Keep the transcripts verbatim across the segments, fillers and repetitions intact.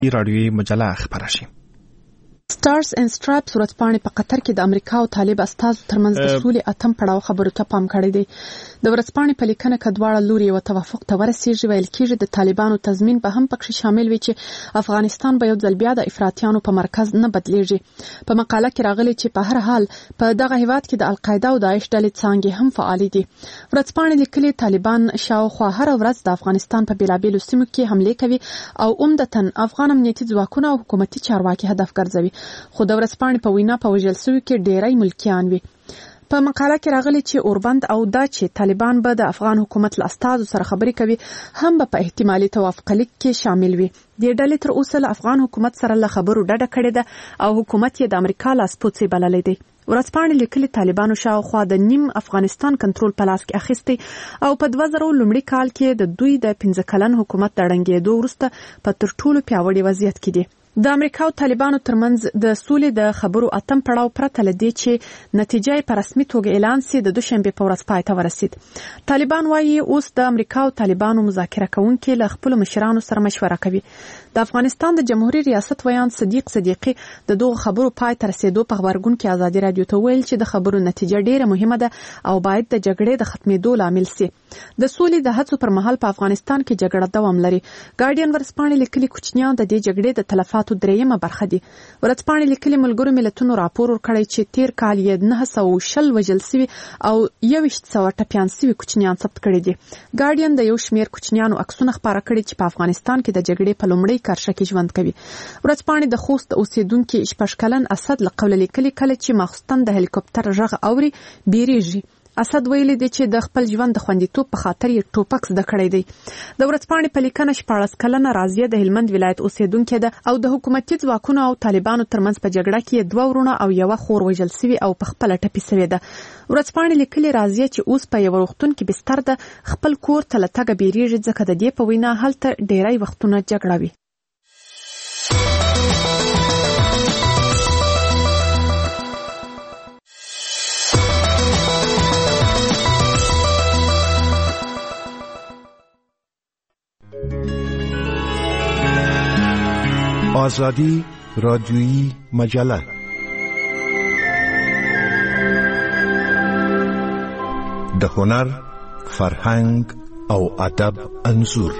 رادیوي مجله خبره شي. سټارز اینډ سټرایپس ورځپاڼې په قطر کې د امریکا او طالب استازو ترمنځ د سولې اتم پړاو خبرو ته پام کړی دی. د ورځپاڼې په لیکنه کې دواړه لوري یو توافق ته ورسیږي. ویل کېږي د طالبانو تضمین به هم پکې شامل وي چې افغانستان به یو ځل بیا د افراطیانو په مرکز نه بدلیږي. په مقاله کې راغلي چې په هر حال په دغه هیواد کې د القاعده او داعش ډلې څانګې هم فعال دي. ورځپاڼې لیکلي طالبان شاوخوا هر ورځ د افغانستان په بیلابیلو سیمو کې حمله کوي او عمدتاً افغان امنیتي ځواکونه او حکومتي چارواکي هدف ګرځوي. خو د ورځپاڼې په وینا په وژل شویو کې ډیری ملکیان وي. په مقاله کې راغلي چې اوربند او دا چې طالبان به د افغان حکومت له استازو سره خبرې کوي هم به په احتمالي توافق لیک کې شامل وي. د ډلې تر اوسه له افغان حکومت سره له خبرو ډډه کړې ده او حکومت یې د امریکا لاسپوڅی بللی دی. ورځپاڼې لیکلي طالبانو شاوخوا د نیم افغانستان کنټرول په لاس کې اخیستی او په دوه زره لومړي کال کې د دوی د پنځه کلن حکومت د ړنګېدو وروسته په تر ټولو پیاوړي وضعیت کې دي. د امریکا او طالبانو ترمنځ د سولې د خبرو اتم پړاو پرته له دې چې نتیجه یې په رسمي توګه اعلان سي د دوشنبې په ورځ پای ته ورسید. طالبان وایي اوس د امریکا او طالبانو مذاکره کوونکي له خپلو مشرانو سره مشوره کوي. د افغانستان د جمهوریت ریاست ویان صدیق صدیقي د دغو خبرو پای ته رسیدو په خبرګون کې ازادي رادیو ته ویل چې د خبرو نتیجه ډیره مهمه ده او باید د جګړې د ختمېدو لامل سي. د سولې د هڅو پر مهال په افغانستان کې جګړه دوام لري. ګارډین ورځپاڼې لیکلي کوچنیان د دې جګړې د تلفاتو درېیمه برخه دي. ورځپاڼې لیکلي ملګرو ملتونو راپور ورکړی چې تیر کال یې نه سوه شل وژل سوي او یوویشت سوه ټپیان سوي کوچنیان ثبت کړي دي. ګارډین د یو شمېر کوچنیانو عکسونه خپاره کړي چې په افغانستان کې د جګړې په لومړۍ کرښه کې ژوند کوي. ورځپاڼې د خوست اوسیدونکي شپږ کلن اسد له قوله لیکلي کله چې ماخوستن د هلیکوپټر غږ اوري بیریږي. اسد ویلي دی چې د خپل ژوند د خوندیتوب په خاطر یې ټوپک زده کړی دی. د ورځپاڼې په لیکنه شپاړس کلنه راضیه د هلمند ولایت اوسیدونکې ده او د حکومتي ځواکونو او طالبانو ترمنځ په جګړه کې دوه ورونه او یوه خور وژل سوي او په خپله ټپي سوې ده. ورځپاڼې لیکلي راضیه چې اوس په یو روغتون کې بستر ده خپل کور ته له تګه بیریږي ځکه د دې په وینا هلته ډیری وختونه جګړه وي. آزادی رادیویی مجله د هنر، فرهنګ او ادب انځور.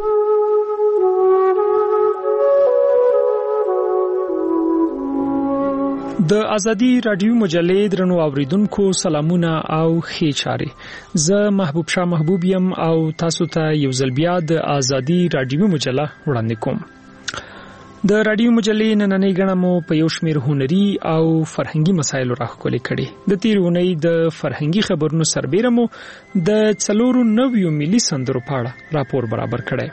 د ازادي رادیو مجلې درنو اوریدونکو سلامونه او ښې چارې. زه محبوب شاه محبوب یم او تاسو ته یو ځل بیا د ازادي رادیو مجله وړاندې کوم. د رادیو مجلې نننۍ غړمه مو په یو شمېر هنري او فرهنګي مسایلو راښکلې کړي. د تیر اونۍ د فرهنګي خبرونو سربیره مو د څلورو نویو ملي سندرو په اړه راپور برابر کړی.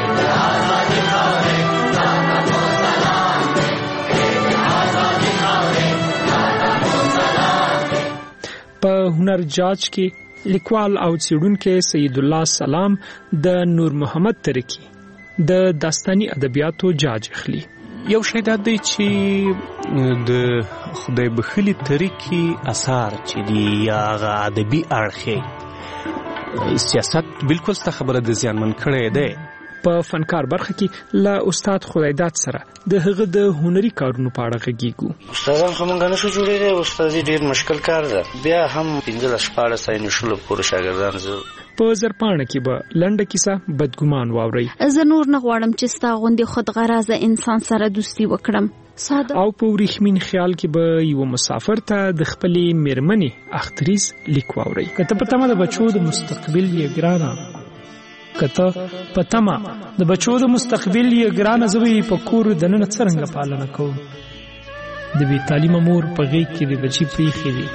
په هنر جاج کې لیکوال او څېړونکی سید الله سلام د نور محمد ترکی د داستاني ادبیاتو جاج اخلي. یو شی دا دی چې د خدای بخښلي ترکی اثار چې دی یا هغه ادبي اړخ سیاست بالکل ستا خبره د زیانمن کړی دی. په فنکار برخه کې له استاد خدایداد سره د هغه د هنري کارونو په اړه غږیږو. استادان خو مونږ نه شو جوړېدی. استادي ډېر مشکل کار ده. بیا هم پنځلس شپاړس ساینې شلو پورې شاګردان زه په زرپاڼه کې به لنډه کیسه بدګمان واورئ. زه نور نه غواړم چې ستا غوندې خودغرضه انسان سره دوستي وکړم. ساده او په وریښمین خیال کې به یو مسافر ته د خپلې میرمنې اختریز لیک واورئ. کته په تمه د بچو د مستقبل یې ګرانه کته په تمه د بچو د مستقبل یې ګرانه زوی په کور دننه څرنګه پالنه کوم. د بې تعلیمه مور په غېږ کې د بچي پریښي دي.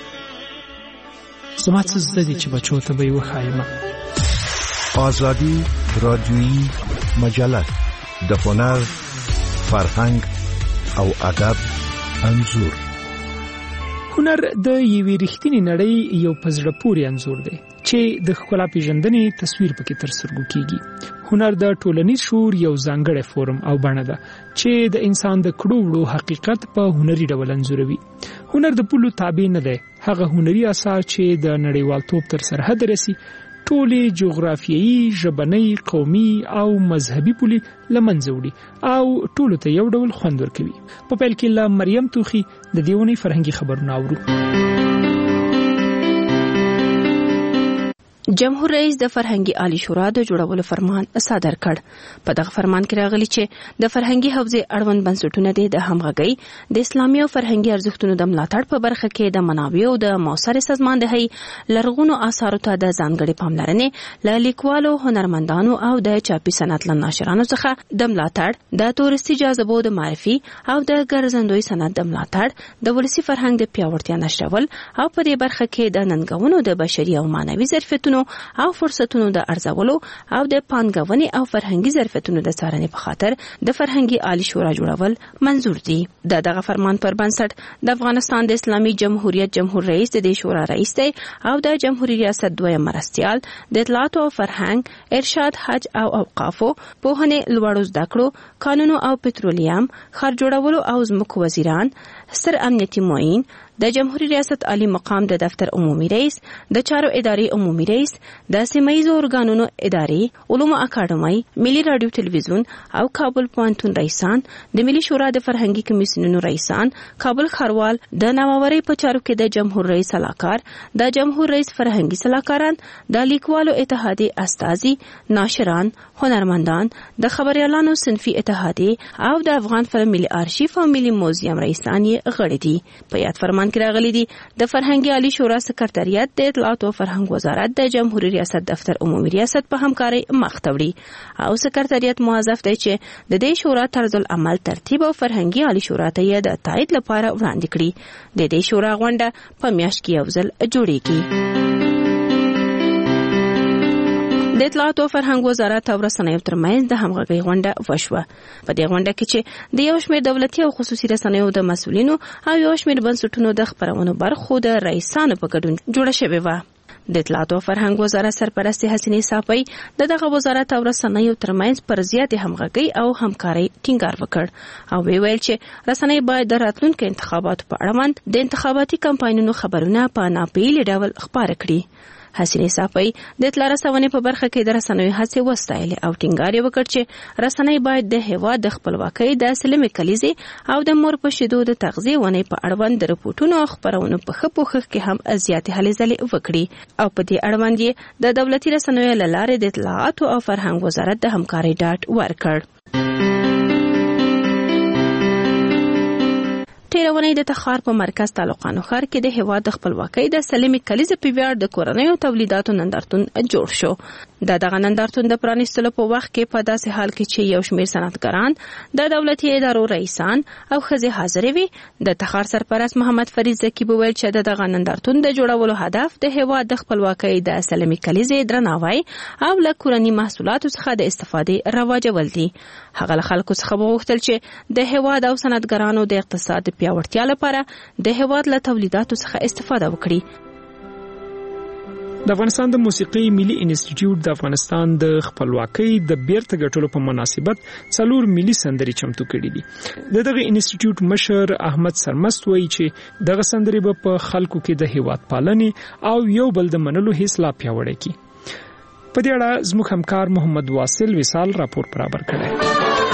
زما څه زده دي چې بچو ته به یې وښایم. آزادی رادیویی مجله د هنر، فرهنګ او ادب انځور. هنر د یوې رښتینې نړۍ یو په زړه پورې انځور دی چې د ښکلا پیژندنې تصویر پکې ترسره کیږي. هنر د ټولنیز شعور یو ځانګړی فورم او بڼه ده چې د انسان د کړو وړو حقیقت په هنري ډول انځوروي. هنر د پولو تابع نه دی. هغه هنري اثار چې د نړیوالتوب تر سرحد رسي ټولې جغرافیایي، ژبنۍ، قومي او مذهبي پولې له منځه وړي او ټولو ته یو ډول خوند ورکوي. په پیل کې له مریم توخي د دې ونې فرهنګي خبرونه اورو. جمهور رئیس د فرهنګي عالی شورا د جوړولو فرمان صادر کړ. په دغه فرمان کې راغلي چې د فرهنګي حوزې اړوند بنسټونه د همغږي، د اسلامي او فرهنګي ارزښتونو د ملاتړ په برخه کې د منابعو د موثر سازماندهۍ، لرغونو آثارو ته د ځانګړې پاملرنې، له لیکوالو، هنرمندانو او د چاپي صنعت له ناشرانو څخه د ملاتړ، د تورستي جاذبو د معرفي او د ګرځندوی صنعت د ملاتړ، د ولسي فرهنګ د پیاوړتیا نشرول او په دې برخه کې د ننګونو د بشري او معنوي ظرفیتونو او فرصتونو د ارزولو او د پانګونې او فرهنګي ظرفیتونو د څارنې په خاطر د فرهنګي عالی شورا جوړول منظور دي. د دغه فرمان پر بنسټ د افغانستان د اسلامي جمهوریت جمهور رئیس د دې شورا رئیس دی او د جمهوریت ریاست دویم مرستیال د اطلاعات او فرهنګ، ارشاد، حج او اوقافو، پوهنې، لوړو زده کړو، قانونو او پټرولیم، ښار جوړولو او ځمکو وزیران، ستر امنیتي معین، د جمهوریت ریاست عالی مقام د دفتر عمومي رئیس، د چارو ادارې عمومي رئیس، د سیمه‌ییزو ارګانونو ادارې، علومو اکاډمۍ، ملي رادیو تلویزیون او کابل پوهنتون رئیسان، د ملي شورا د فرهنګي کمیسیونونو رئیسان، کابل ښاروال، د نوآورۍ په چارو کې د جمهور رئیس سلاکار، د جمهور رئیس فرهنګي سلاکاران، د لیکوالو اتحادیې استازي، ناشران، هنرمندان، د خبريالانو صنفي اتحادیې او د افغان فلم ملي آرشیف او ملي موزیم رئیسان یې غړي دي. په یاد فرمان کې راغلي دي د فرهنګي عالی شورا سکرټریات د اطلاعات او فرهنګ وزارت د جمهوریت ریاست دفتر عمومي ریاست په همکارۍ مخ ته وړي او سکرټریات موظف دی چې د دې شورا طرز العمل، ترتیب او فرهنګي عالی شورا ته یې د تایید لپاره وړاندې کړي. د دې شورا غونډه په میاشت کې یو ځل جوړیږي. د اطلاعات او فرهنګ وزارت او رسنیو ترمنځ د همغږۍ غونډه وشوه. په دې غونډه کې چې د یو شمېر دولتي او خصوصي رسنیو د مسؤلینو او یو شمېر بنسټونو د خبرونو برخو د رئیسانو په ګډون جوړه شوې وه. د اطلاعات او فرهنګ وزارت سرپرست حسینې صافی د دغه وزارت او رسنیو ترمنځ پر زیاتې همغږۍ او همکارۍ ټینګار وکړ او ویل چې رسنۍ باید د راتلونکو انتخاباتو په اړه د انتخاباتي کمپاینونو خبرونه په ناپیلي ډول خپاره کړي. حسینې صافی د اطلاع رسونې په برخه کې د رسنیو هڅې وستایلې او ټینګار یې وکړ چې رسنۍ باید د هېواد د خپلواکۍ، د سلمې کلیزې او د مور په شیدو د تغذیې ونې په اړوند د رپورټونو او خبرونو په ښه پوښښ کې هم زیاتې هلې ځلې وکړي او په دې اړوند یې د دولتي رسنیو له لارې د اطلاعاتو او فرهنګ وزارت د همکارۍ ډاډ ورکړ. تیرونی د تخار په مرکز تعلقانو ښار کې د هېواد د خپلواکۍ د سلمې کلیزې په ویاړ د کورنیو تولیداتو نندارتون جوړ شو. د دغه نندارتون د پرانیستلو په وخت کې په داسې حال کې چې یو شمېر صنعتګران، د دولتي ادارو رئیسان او ښځې حاضرې وي، د تخار سرپرست محمد فرید زکي وویل چې د دغه نندارتون د جوړولو هدف د هېواد د خپلواکۍ د سلمې کلیزې درناوی او له کورني محصولاتو څخه د استفادې رواجول دي. هغه له خلکو څخه وغوښتل چې د هېواد او صنعتګرانو د اقتصاد پیاوړتیا لپاره د هېواد له تولیداتو څخه استفاده وکړي. د افغانستان د موسیقي ملي انسټیټیوټ د افغانستان د خپلواکۍ د بیرته ګټلو په مناسبت څلور ملي سندرې چمتو کړي دي. د دغه انسټیټیوټ مشر احمد سرمست وایي چې دغه سندرې به په خلکو کې د هېواد پالنې او یو بل د منلو حس لا پیاوړی کړي. په دې اړه زموږ همکار محمد واصل وصال راپور برابر کړی.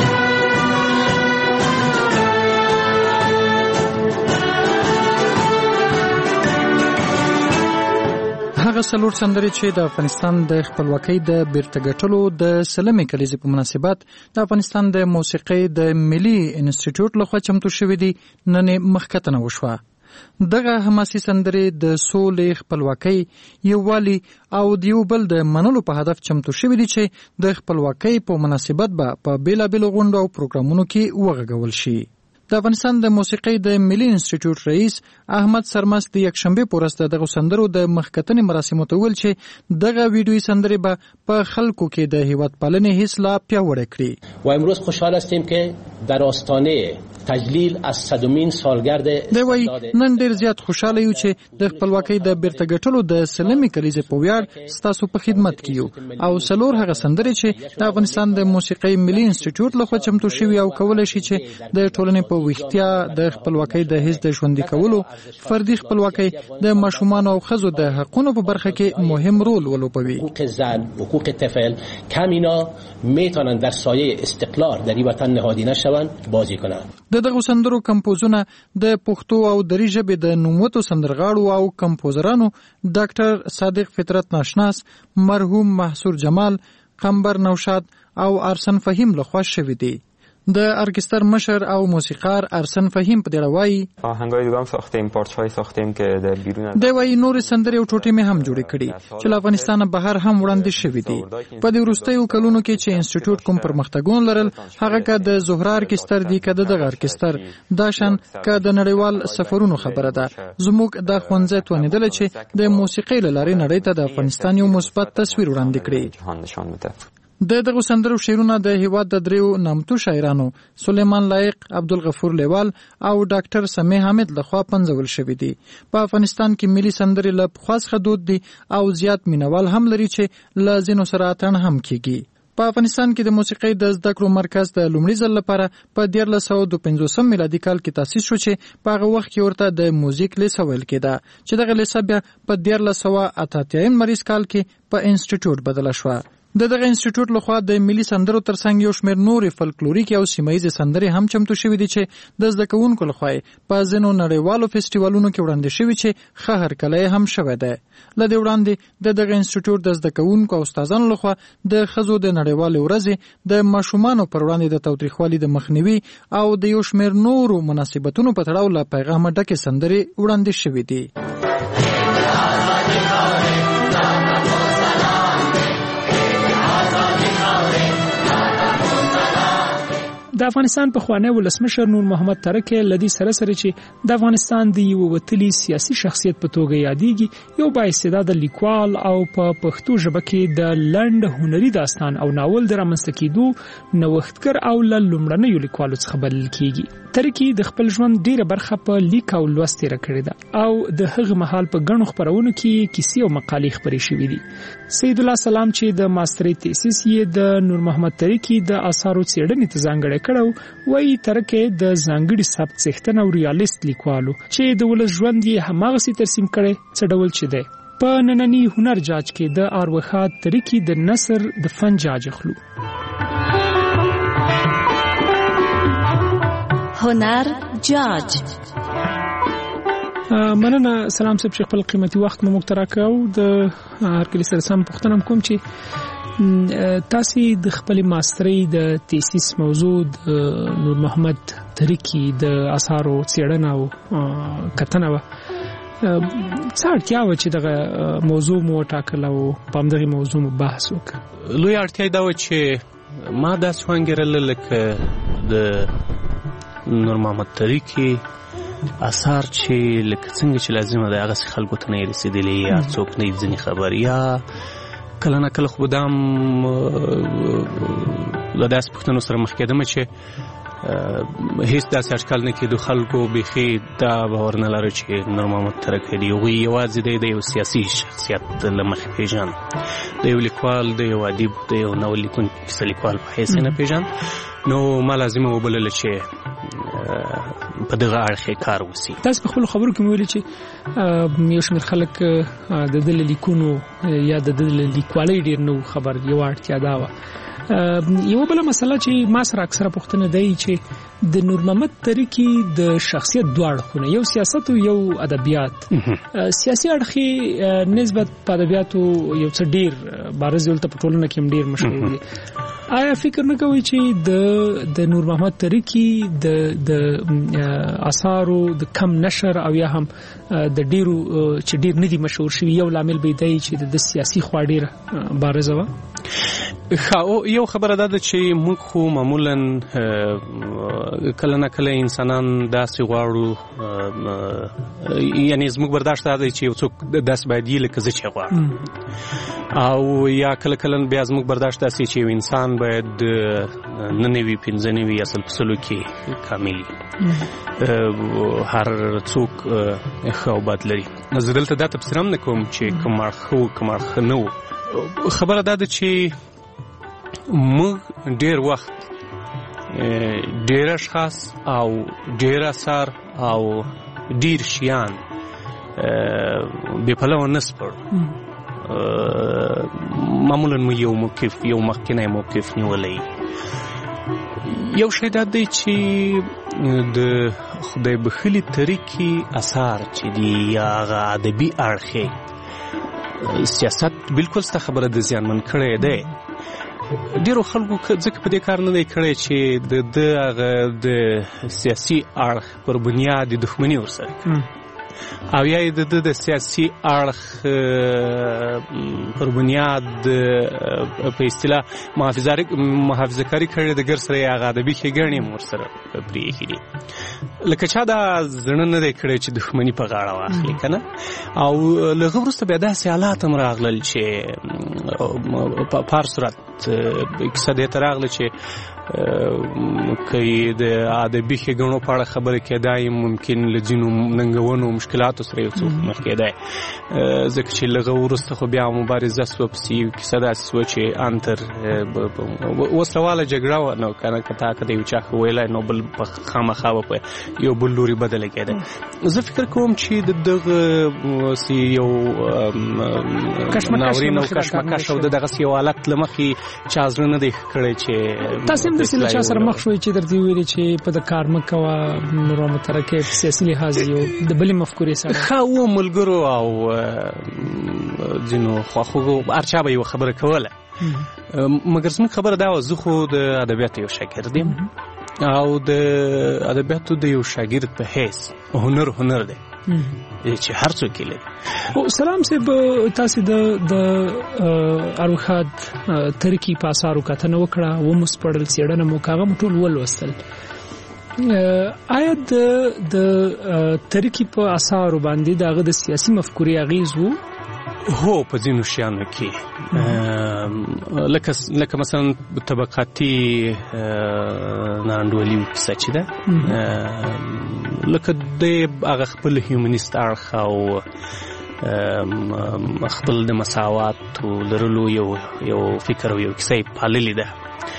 هغه څلور سندرې چې د افغانستان د خپلواکۍ د بیرته ګټلو د سلمې کلیزې په مناسبت د افغانستان د موسیقۍ د ملي انسټیټیوټ لخوا چمتو شوې دي نن مخکتنه وشوه. دغه حماسي سندرې د سولې، خپلواکۍ، یووالي او د یو بل د منلو په هدف چمتو شوې دي چې د خپلواکۍ په مناسبت به په بیلابیلو غونډو او پروګرامونو کې وغږول شي. د افغانستان د موسیقۍ د ملي انسټیټیوټ رئیس احمد سرمست د یکشنبه په ورځ دغه سندرو د مخکتنې مراسمو ته ویل چې دغه ویډیویي سندرې به په خلکو کې د هیواد پالنې حس لا پیاوړی کړي. و امروز خوشحال هستیم که در آستانه تجلیل از صدمین سالگرد دوی نن ډیر زیات خوشاله یو چې د خپلواکۍ د بیرته ګټلو د سلمې کلیزې په ویاړ ستاسو په خدمت کې یو او سلور هغه سندرې چې د افغانستان د موسیقۍ ملي انسټیټیوټ لخوا چمتو شوی او کولای شي چې د ټولنې په ویښتیا د خپلواکۍ د حس د ژوندي کولو، فردي خپلواکۍ، د ماشومان او ښځو د حقوقو په برخه کې مهم رول ولوبوي. حقوق زن، حقوق طفل کمینا میتونن در سایه استقلال در این وطن نهادینه شوند بازی کنند. د دغه سندرو کمپوزونه د پښتو او دري ژبې د نوموتو سندرغاړو او کمپوزرانو ډاکټر صادق فطرت ناشناس، مرحوم محسور جمال، قمبر نوشاد او ارسن فهیم لخوا شوی دی. د ارکستر مشر او موسیقار ارسن فهیم په دې وایي آهنگای دیگه هم ساختیم، پارچه‌های ساختیم که در بیرون د وایي نور سندرې او ټوټې مې هم جوړې کړې چې له افغانستانه بهر هم وړاندې شوې دي. په دې وروستیو کلونو کې چې انسټیټیوټ کوم پرمختګونه لرل، هغه که د زهره ارکستر دی که د دغه ارکستر داشن که د نړیوال سفرونو خبره ده. زموږ د ښوونځی توانېدله چې د موسیقۍ له لارې نړۍ ته د افغانستان یو مثبت تصویر وړاندې کړي. د دغه سندرو شعرونه د هیواد د دریو نامتو شاعرانو سلیمان لایق، عبدالغفور لیوال او ډاکټر سمیع حامد لخوا پنځول شوي دي. په افغانستان کې ملي سندرې له پخوا څخه دود دي او زیات مینوال هم لري چې له ځینو سره اتڼ هم کیږي. په افغانستان کې د موسیقۍ د زده کړو مرکز د لومړي ځل لپاره په دیارلس سوه دوه پنځوسم میلادي کال کې تاسیس شو چې په هغه وخت کې ورته د موزیک لیسه ویل کېده چې دغه لیسه بیا په دیارلس سوه اته اتیایم مریض کال کې په انسټیټیوټ بدله شوه. د دغه انسټیټیوټ لخوا د ملي سندرو ترڅنګ یو شمېر نورې فلکلوریک او سیمهییزې سندرې هم چمتو شوي دي چې د زده کوونکو لخوا په ځینو نړیوالو فیسټیوالونو کې وړاندې شوي چې ښه هرکلی هم شوی دی. له دې وړاندې د دغه انسټیټیوټ د زده کوونکو او استادانو لخوا د ښځو د نړیوالې ورځې د ماشومانو پر وړاندې د تاوتریخوالي د مخنیوي او د یو شمېر نورو مناسبتونو په تړاو له پیغامه ډکې سندرې وړاندې شوي دي. د افغانستان پخوانی ولسمشر نور محمد ترکی لدی سره سره چې د افغانستان د یو وتلی سیاسي شخصیت په توګه یادېږي، یو با استعداده لیکوال او په پښتو ژبه کې د لنډ هنري داستان او ناول د رامنځته کېدو نوښتګر او له لومړنیو لیکوالو څخه بلل کېږي. ترکی د خپل ژوند ډیره برخه په لیک او لوست تېره کړې ده او د هغه مهال په ګڼو خپرونو کې کیسې او مقالې خپرې شوې دي. سید الله سلام چې د ماسترۍ تیسیس یې د نور محمد ترکی د آثارو څېړنې ته ځانګړی کړو، وایي ترکی د ځانګړي سبک څښتن او ریالیست لیکوالو چې د ولس ژوند یې هماغسې ترسیم کړی څه ډول چې دی. په ننني هنر جاج کې د اروخات ترکی د نثر د فن جاج اخلو. هنر جاج. مننه سلام صاحب چې خپل قیمتي وخت مو موږ ته راکړو. د هر کله سره سم پوښتنه کوم چې تاسو د خپل ماسترۍ د تیسیس موضوع د نور محمد ترکی د آثارو څېړنه او کتنه و، څه اړتیا و چې دغه موضوع مو وټاکله او په همدغې موضوع مو بحث وکړه؟ لوی اړتیا دا و چې ما داسې وانګېرله لکه د نور محمد ترکی اثار چې لکه څنګه چې لازمه ده هغسې خلکو ته نه یې رسېدلي، یا څوک نه یې ځینې خبر، یا کله نه کله خو به دا هم له داسې پوښتنو سره مخ کېدمه چې هیڅ داسې اټکل نه کېدو خلکو بیخي دا باور نه لره چې نور محمد ترکی دی هغوی یوازې دی د یو سیاسي شخصیت له مخې پېژاند، د یو لیکوال، د یو ادیب، د یو ناول لیکونکي کیسه لیکوال په حیث یې نه پېژاند. نو ما لازمه وبلله چې په دغه اړخ کار وسی. تاسو په خپل خبرو کې ویلي چې یو شمېر خلک د دې له لیکونو یا د دې له لیکوالۍ ډېر نو خبر، یو اړتیا دا وه. یو بله مسله چې ما سره اکثره پوښتنه دی چې د نور محمد ترکی د شخصیت دوه اړخونه، یو سیاست او یو ادبیات. سیاسي اړخ نسبت په ادبیاتو یو څه ډېر بارز دلته په ټولنه کې هم ډېر مشهور دی. آیا فکر نه کوئ چې د د نور محمد ترکی د د آثارو د کم نشر او یا هم د ډیرو چې ډیر ندي مشهور شوي یو لامل به دی چې د سیاسي خوا ډیره بارزه وه؟ یو خبره دا ده چې موږ خو معمولا کله نه کله انسانان داسې غواړو، یعنی زموږ برداشت دا دی چې یو څوک داسې باید وي لکه زه چې غواړم. او یا کله کله بیا زموږ برداشت داسې چې یو انسان باید نه نوي پنځه نوي اصل په سلو کې کامل هر څوک ښه او بد لري. زه دلته دا تبصره هم نه کوم چې کوم اړخ ښه و کوم اړخ نه و. خبره دا ده چې موږ ډېر وخت ډېر اشخاص او ډېر اثار او ډېر شیان بې پلوه نه سپړو. معمولا مو یو موقف یو مخکینی موقف نیولی. یو شی دا دی چې د خدای بخښلي طریقې اثار چې دي یا هغه ادبي اړخ سیاست بالکل ستا خبره د زیانمن کړی دی. ډېرو خلکو ځکه په دې کار نه دی کړی چې د ده هغه د سیاسي اړخ پر بنیاد د دښمني ورسره او یا د ده د سیاسي اړخ پر بنیاد په اصطلاح محافظه کاري کړی د ګر سره یې هغه ادبي ښېګڼې هم ورسره پرېښي دي. لکه چا دا زړه نه دی کړی چې دښمني په غاړه واخلي که نه. او له هغه وروسته بیا داسې حالات هم راغلل چې په هر صورت کیسه دې ته راغله چې که د ادبي ښېګڼو په اړه خبره کېدای ممکن له ځینو ننګونو او مشکلاتو سره یو څه مخ کېدای، ځکه چې له هغه وروسته خو بیا مبارزه سوه، پسې یو کیسه داسې سوه چې انتر وسلهواله جګړه وه، نو که نه که تا که د یو چا ښه ویلی نو بل په خامخا به په یو بل لوري بدله کېده. زه فکر کوم چې د دغه یو ناورین او کشمکش او د دغسې یو حالت له مخې چا زړه نه دی کړی چې تاسې هم داسې له چا سره مخ شوئ چې درته ویلي چې په د کار مه کوه نور مترکې په سیاسي لحاظ یو د بلې مفکورې سره ښه و ملګرو او ځینو خواخوږو هر چا به یوه خبره کوله، مګر زموږ خبره دا وه زه خو د ادبیاتو یو شاګرد یم او د ادبیاتو د یو شاګرد په حیث هنر هنر دی چې هر څوک یې لري. سلام صاحب، تاسې د د اروښاد ترکي په اثارو کتنه وکړه، ومو سپړل، څېړنه مو کاغه مو ټول ولوستل. آیا د د ترکي په اثارو باندې د هغه د سیاسي مفکورې اغېز و؟ هو، په ځینو شیانو کې لکه لکه مثلا طبقاتي ناانډولي کیسه چې ده، لکه د هغه خپل هیومنیست اړخ او خپل د مساواتو لرلو یو یو فکر او یو کیسه یې پاللې ده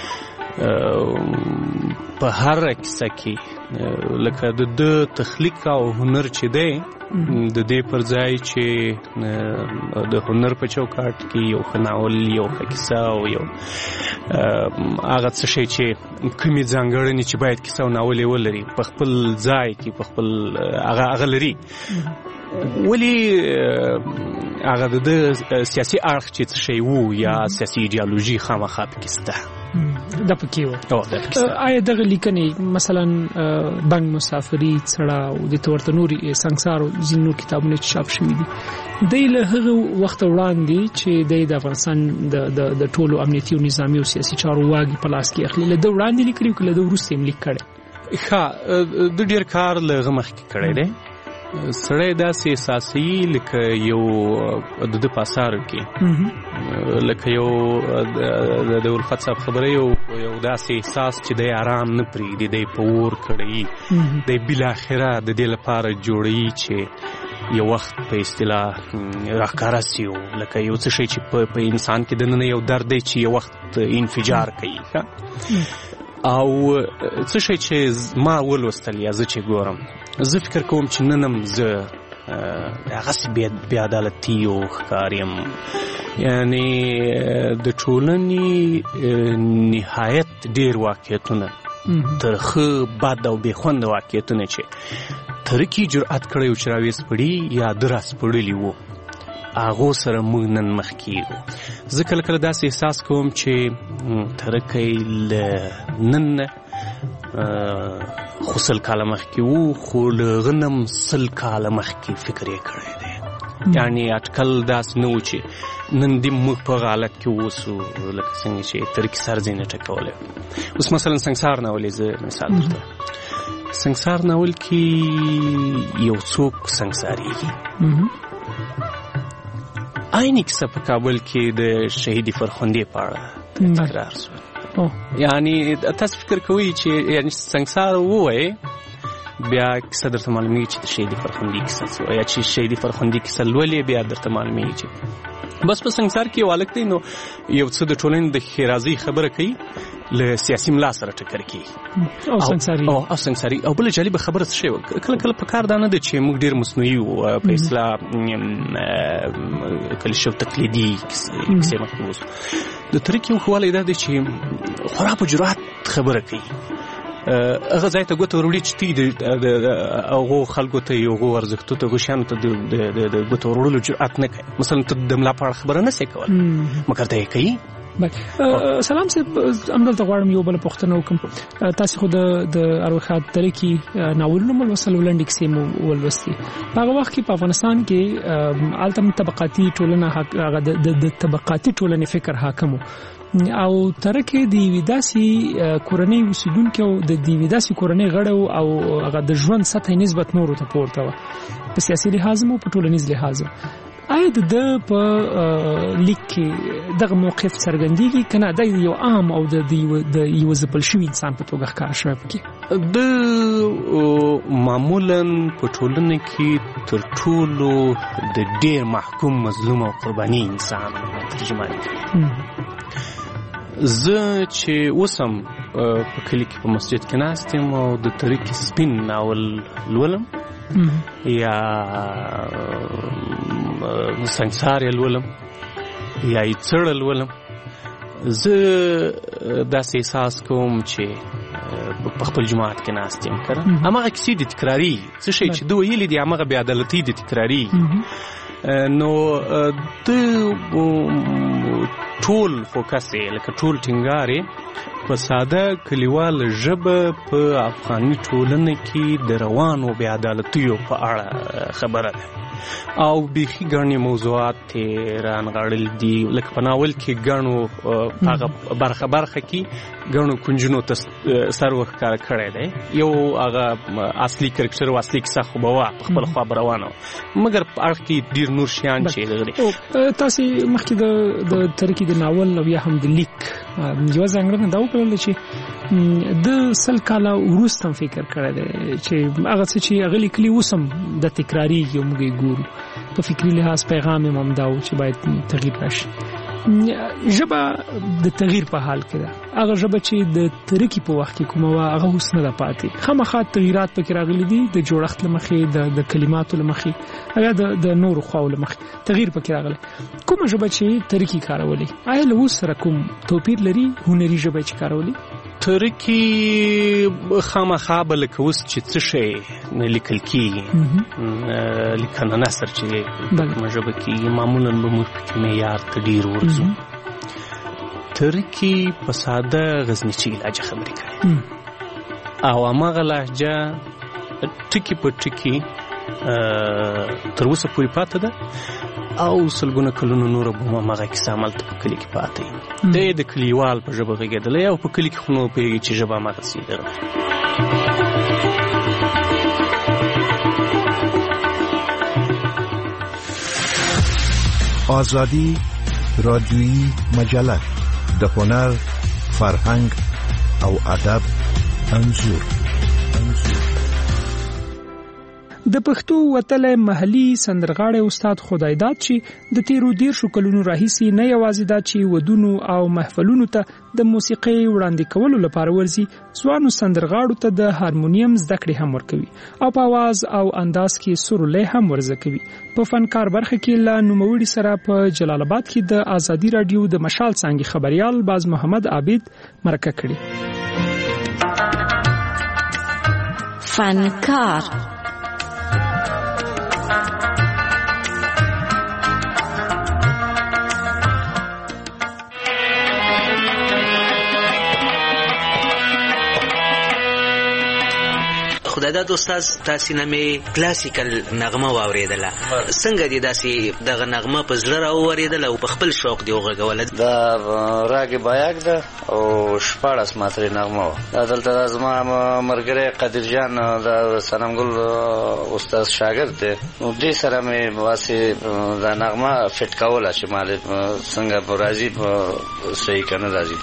په هر کیسه کې. لکه د ده تخلیق او هنر چې دی د دې پر ځای چې د هنر په چوکاټ کې یو ښه ناول، یو ښه کیسه او یو هغه څه شی چې کومې ځانګړنې چې باید کیسه او ناول یې ولري په خپل ځای کې په خپل هغه هغه لري، ولې هغه د ده سیاسي اړخ چې څه شی وو یا سیاسي ایډیالوژي خامخا پکې شته دا پکې وه. آیا دغه لیکنې مثلا بنګ مسافري، څړاو، د ورته نورې سنګسارو ځینې نور کتابونه چې چاپ شوي دي، دی له هغه وخته وړاندې چې دی د افغانستان د ټولو امنیتي او نظامي او سیاسي چارو واګې په لاس کې اخلي، له ده وړاندې لیکلي او که له ده وروسته یې لیک کړی؟ ښه، د ډېر کار له هغه مخکې کړی دی. سړی داسې احساسوي لکه یو د ده په اثارو کې لکه یو د الفت صاحب خبره یو یو داسې احساس چې دی آرام نه پرېږدي، دی په اور کړی، دی بالاخره د دې لپاره جوړوي چې یو وخت په اصطلاح راښکاره سي، لکه یو څه شی چې په انسان کې دننه یو درد دی چې یو وخت انفجار کوي. او څه شی چې ما ولوستل یا زه چې ګورم، زه فکر کوم چې نن هم زه هغسې بې عدالتي او ښکار یم، یعنې د ټولنې نهایت ډېر واقعیتونه، ترخه، بد او بې خونده واقعیتونه چې ترکي جرأت کړی و چې راویې سپړي یا ده را سپړلي وو، هغو سره موږ نن مخ کېږو. زه کله کله داسې احساس کوم چې ترکی له نن نه خو سل کاله مخکې وو، خو له هغه نه هم سل کاله مخکې فکر یې کړی دی. یعنې اټکل داسې نه و چې نن دې موږ په هغه حالت کې اوسو لکه څنګه چې ترکي سر ځینې ټکولی. اوس مثلا سنګسار ناول یې زه مثال درته، سنګسار ناول کې یو څوک سنګسارېږي، عیني کیسه په کابل کې د شهید فرخندې په اړه تکرار شو. یعنی تاسو فکر کوئ چې یعنی سنگسار ووایي بیا کیسه درته معلومیږي چې د شهید فرخندې کیسه څه یا چې شهید فرخندې کیسه لولې بیا درته معلومیږي چې بس په سنگسار کې یو هلک دی نو یو څه د ټولنې د ښېرازۍ خبره کوي له سیاسي ملا سره ټکر کوي او سنگساري او سنگساري او بله جالبه خبره څه شی وه کله کله په کار دا نه ده چې موږ ډېر مصنوعي وو په اصطلاح کلیشه او تقلیدي کیسې مخکې اوسو د ترک یو ښه والی دا دی چې خورا په جرأت خبره کوي هغه ځای ته ګوته وروړي چې تی د هغو خلکو ته یې هغو ارزښتو ته هغو شیانو ته د ګوته وروړلو جرأت نه کوي. مثلا ته د ملا په اړه خبره نه سې کولی مګر ته یې کوي. سلام صاحب همدلته غواړم یو بله پوښتنه وکړم. تاسې خو د اروخات ترکي ناولونه مو لوستل لنډې کیسې مو ولوستې. په هغه وخت کې په افغانستان کې هلته طبقاتي ټولنه هغه د طبقاتي ټولنې فکر حاکم و او ترکه د یوې داسې کورنۍ اوسیدونکو او د یوې داسې کورنۍ غړو او هغه د ژوند سطحې نسبت نورو ته پورته وه په سیاسي لحاظ او په ټولنیز لحاظ. آیا د ده په لیک کې دغه موقف څرګندېږي که نه دا یو عام او د یوه ځپل شوي انسان په توګه ښکاره شوی پکې؟ د معمولا په ټولنه کې تر ټولو د ډېر محکوم مظلوم او قرباني انسان ترجمان کوي. زه چې اوس هم په کلي کې په مسجد کې ناست یم او د ترک سپین ناول لولم یا سنگسار یې لولم یا یې څړه لولم زه داسې احساس کوم چې په خپل جماعت کې ناست یم که نه هماغه کیسې د تکراري څه شی چې ده ویلي دي هماغه بې عدالتي د تکراري نو د ټول فوکس یې لکه ټول ټینګار یې په ساده کلیوال ژبه په افغاني ټولنه کې د روانو بې عدالتیو په اړه خبره ده او بیخي ګڼې موضوعات یې رانغاړل دي لکه په ناول کې ګڼو هغه برخه برخه کې ګڼو کنجونو ته سر ورښکاره کړی دی. یو هغه اصلي کرکټر او اصلي کیسه خو به وه په خپله خوا به روانه وه مګر په اړخ کې ډېر نور شیان چې دغه دي. تاسې مخکې د ترکي د ناول او یا هم د لیک یوه ځانګړنه دا وکړله چې د سل کاله وروسته هم فکر کړی دی چې هغه څه چې هغه لیکلي اوس هم د تکرارېږي او موږ یې ګورو په فکري لحاظ پیغام یې هم دا و چې باید تغییر راشي. ژبه د تغییر په حال کې ده. هغه ژبه چې د ترکي په وخت کې کومه وه هغه اوس نه ده پاتې. خامخا تغییرات پکې راغلي دي د جوړښت له مخې د کلماتو له مخې یا د نورو خواو له مخې تغییر پکې راغلی. کومه ژبه چې ترکي کارولي آیا له اوس سره کوم توپیر لري هنري ژبه چې کارولي؟ ترکي خامخا به لکه اوس چې څه شی نه لیکل کېږي لیکنه نثر چې کومه ژبه کېږي معمولا به موږ پکې معیار ته ډېر ورځو. ترکي په ساده غزنیچي لهجه خبرې کوي او هماغه لهجه ټکي په ټکي تر اوسه پورې پاته ده او سلګونه کلونو نوره به هم هماغه کیسه همالته په کلي کې پاته وي. دی د کلیوال په ژبه غږېدلی او په کلي کې خو نو پوهېږي چې ژبه هماغسې دغه. آزادی رادیویی مجله د هنر فرهنګ او ادب انځور. د پښتو وتلی محلي سندرغاړی استاد خدایداد چې د تیرو دیرشو کلونو راهیسې نه یوازې دا چې ودونو او محفلونو ته د موسیقۍ وړاندې کولو لپاره ورځي ځوانو سندرغاړو ته د هارمونیم زده کړې هم ورکوي او په اواز او انداز کې سرولی هم ورزده کوي. په فنکار برخه کې له نوموړي سره په جلال آباد کې د ازادي رادیو د مشال څانګې خبریال باز محمد عابد مرکه کړي. فنکار خدای داد استاد تاسو نه مې کلاسیکل نغمه واوریدله څنګه دې داسې دغه نغمه په زړه راوریدله او په خپل شوق دی وغږوله؟ دا راګ بایاک ده او شپاړس ماترې نغمه وه. دا دلته زما مرګری قدیر جان د صنمګل استاد شاګرد دی، نو دې سره مې واسې دا نغمه فټ کوله چې مالې څنګه راځي صحیح کنه راځي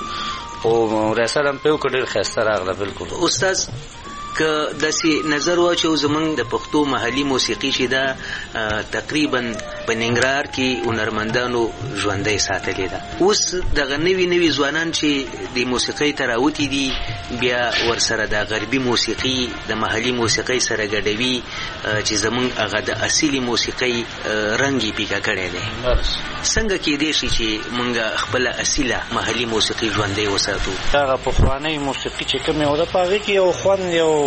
او رسالم په یو ډېر ښایسته راغله. بالکل استاد که داسې نظر واچو زمونږ د پښتو محلي موسیقي چې دا تقریبا په ننګرهار کې هنرمندانو ژوندۍ ساتلې ده، اوس دغه نوي نوي ځوانان چې د موسیقۍ ته راوتي دي بیا ورسره د غربي موسیقي د محلي موسیقۍ سره ګډوي چې زمونږ هغه د اصلي موسیقۍ رنګ یې پیکه کړی دی. څنګه کېدای شي چې مونږ خپله اصیله محلي موسیقي ژوندۍ وساتو؟ هغه پخوانۍ موسیقي چې کومې وه په هغې کې یو خوند یو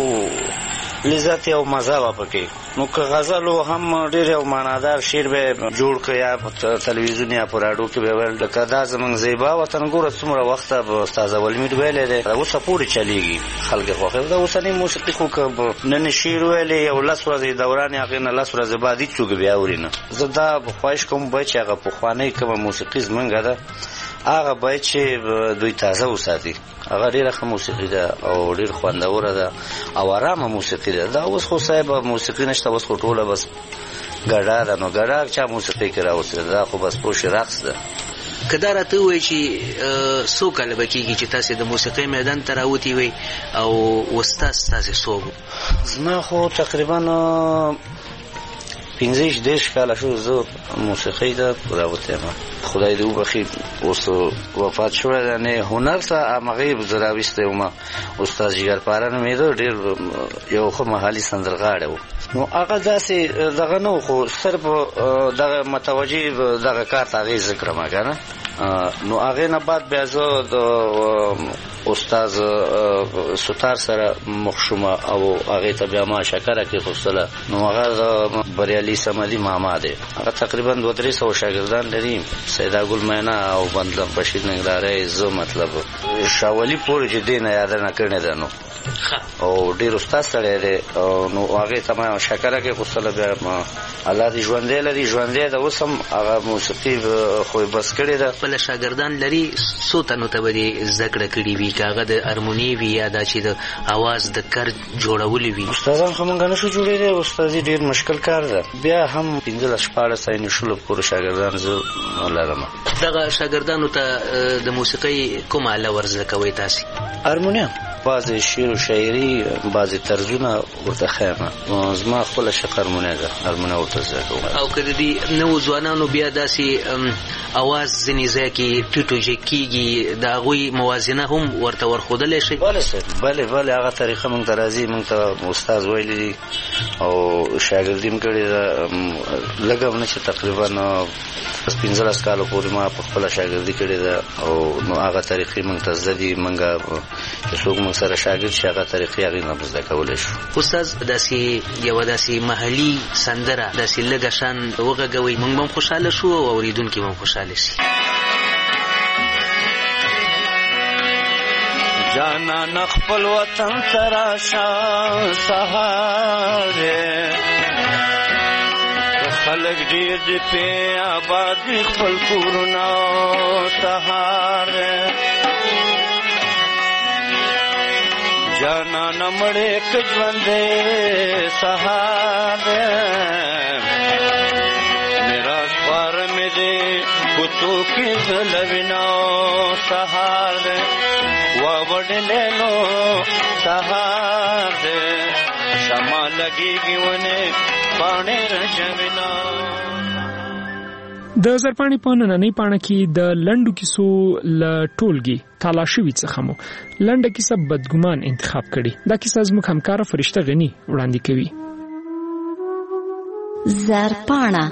لذت او مزه و پکې، نو که غزل هم ډېر یو معنادار شعر به جوړ کړ یا په تلویزیون یا په راډیو کې به ویل لکه دا زموږ زیبا وطن ګوره څومره وخته به استاد اولمیر ویلی دی، اوسه پورې چلیږي خلک خوښوي. دا اوسنۍ موسیقي خو که نن شعر ویلی یو لس ورځې دوران یې هغې نه لس ورځې بعد هېڅوک بیا اوري نه. زه دا خواهش کوم باید چې هغه پخوانۍ کومه موسیقي زموږ ده هغه باید چې دوی تازه وساتي. هغه ډېره ښه موسیقي ده او ډېر خوندوره ده او ارامه موسیقي ده. دا اوس خو صاحب موسیقي نشته، اوس خو ټوله بس ګډا ده. نو ګډا چا موسیقي کې راوستې دا خو بس پوه شي رقص ده. که دا راته ووایي چې څو کاله به کېږي چې تاسې د موسیقۍ میدان ته راوتي وئ او استاد ستاسې څوک و؟ زما خو تقریبا پنځه دېرش کاله شو زه موسیقۍ ته راوتی یم. خدای دې وبخي اوس وفات شوی دی، نه هنر ته همغې زه راویستی وم. استاد جګرپاره نومېده، ډېر یو ښه محلي سندرغاړی و. نو هغه داسې دغه نه و، خو صرف دغه متوجه دغه کار ته هغې زه کړم که نه. نو هغې نه بعد بیا زه د استاد ستار سره مخ شوم او هغې ته بیا ما شکره کېښودله. نو هغه د بریالي صمدي ماما دی، هغه تقریبا دوه درې سوه شاګردان لري. سیدا ګل مینا او بندم بشیر ننګرهاری زه مطلب شاولي پورې چې دې نه یادنه کړې ده. نو او ډېر استاد سړی دی، نو هغې ته ما شکره کېښودله. بیا الله دې ژوندی لري، ژوندی ده اوس هم هغه موسیقي خو یې بس کړې ده. خپله شاګردان لري، څو تنو ته به دې زده کړه کړې وي، که هغه د هارموني وي یا دا چې د اواز د کر جوړولي وي؟ استادان خو موږ نه شو جوړېدی، استادي ډېر مشکل کار ده. بیا هم پنځلس شپاړس یعنې شلو پورې شاګردان زه لرم. دغه شاګردانو ته د موسیقۍ کومه آله ور زده کوئ تاسې؟ هارمونیم، بعضې شعر و شاعري، بعضې طرزونه ورته ښیم. زما خپله شق هارمونیا ده، هارمونیا ورته زده کوم. او که د دې نوو ځوانانو بیا داسې اواز ځینې ځای کې ټیټ و جګ کېږي، د هغوی موازنه هم ورته ورښودلی شئ؟ بله صاحب، بلې بلې هغه طریقه موږ ته راځي. موږ ته استاد ویلی دي او شاګردي م کړې ده، لږه هم نه چې تقریبا پنځلس کالو پورې ما په خپله شاګردي کړې ده او نو هغه طریقې موږ ته زده دي. موږ چې څوک موږ سره شاګرد شي هغه طریقې هغې نه به زده کولی شو. استاد داسې یوه داسې محلي سندره داسې لږه شان وغږوئ، موږ به هم خوشحاله شو او اورېدونکي به هم خوشحاله شي. جانان خپل وطن ته راشه سهار دی، خلک ډېر دي پې آباد دي خپل کورونه سهار دی. جانان مړې که ژوندی سهار دی، میراث خواره مې دی کوڅو کې ځلوینو سهار دی. وړلې نو سهار دی، شمع لګېږي ونې پاڼې رژوینه. د زرپاڼې په نننۍ پاڼه کې د لنډو کیسو له ټولګې تالا شوي څخه مو لنډه کیسه بدګمان انتخاب کړې. دا کیسه زموږ همکاره فرشته غني وړاندې کوي. زرپاڼه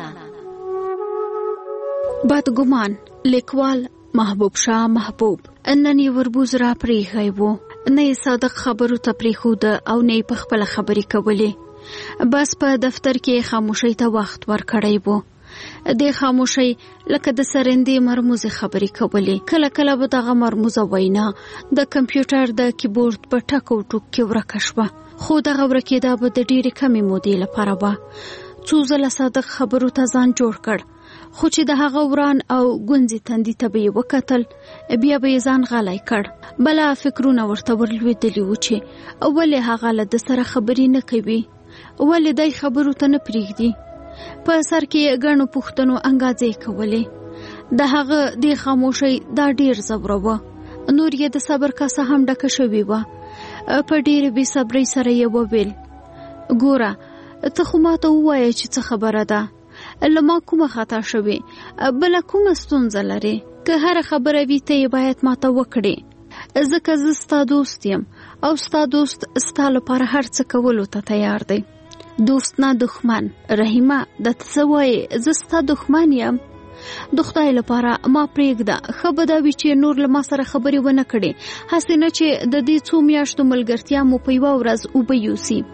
بدګمان، لیکوال محبوب شاه محبوب. نن یې وربوز را پرېښی و، نه یې صادق خبرو ته پرېښوده او نه یې په خپله خبرې کولې. بس په دفتر کې خاموشۍ ته وخت ورکړی و. د خاموشي لکه د سرندې مرموزه خبرې کولې. کله کله به دغه مرموزه وینا د کمپیوټر د کیبورډ په ټکو ټوک کې ورکه شوه، خو دغه ورکېدا به د ډېرې کمې مودې لپاره وه. څو ځله صادق خبرو ته ځان جوړ کړ، خو چې د هغه وران او ګونځې تندي ته به یې وکتل، بیا به یې ځان غلی کړ. بلا فکرونه ورته ورلوېدلي وو چې ولې هغه له ده سره خبرې نه کوي، ولې دی خبرو ته نه پرېږدي. په سر کې یې ګڼو پوښتنو انګازې کولې. د هغه دې خاموشۍ دا ډېر ځوروه. نور یې د صبر کاسه هم ډکه شوې وه. په ډېرې بې صبرۍ سره یې وویل: ګوره، ته خو ما ته ووایه چې څه خبره ده، له ما کومه خطا شوې، بله کومه ستونزه لرې. که هره خبره وي ته یې باید ما ته وکړې، ځکه زه ستا دوست یم او ستا دوست ستا لپاره هر څه کولو ته تیار دی. دوست نه دښمن. رحیمه، د ته څه وایې؟ زه ستا دښمن یم؟ د خدای لپاره ما پرېږده. ښه به دا وي چې نور له ما سره خبرې ونه کړې، هسې نه چې د دې څو میاشتو ملګرتیا مو په یوه ورځ اوبه یوسي.